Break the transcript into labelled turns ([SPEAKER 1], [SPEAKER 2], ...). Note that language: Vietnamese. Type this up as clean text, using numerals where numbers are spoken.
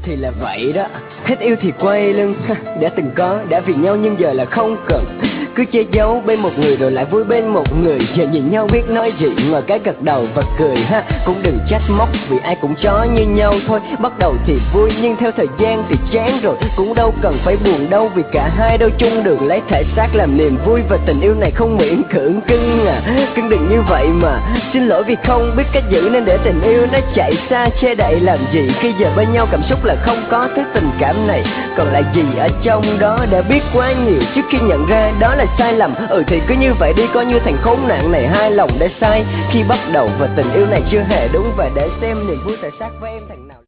[SPEAKER 1] thì là vậy đó. Hết yêu thì quay lưng, đã từng có, đã vì nhau nhưng giờ là không cần. Cứ che giấu bên một người rồi lại vui bên một người. Giờ nhìn nhau biết nói gì, ngồi cái gật đầu và cười ha. Cũng đừng trách móc vì ai cũng chó như nhau thôi. Bắt đầu thì vui nhưng theo thời gian thì chán rồi. Cũng đâu cần phải buồn đâu vì cả hai đâu chung đường. Lấy thể xác làm niềm vui và tình yêu này không miễn cưỡng. Cưng à, cưng đừng như vậy mà. Xin lỗi vì không biết cách giữ nên để tình yêu nó chạy xa. Che đậy làm gì khi giờ bên nhau cảm xúc là không có thứ tình cảm này. Còn lại gì ở trong đó đã biết quá nhiều trước khi nhận ra đó là sai lầm. Thì cứ như vậy đi, coi như thằng khốn nạn này hai lòng đã sai khi bắt đầu. Và tình yêu này chưa hề đúng, và để xem niềm vui tại sát với em thằng nào.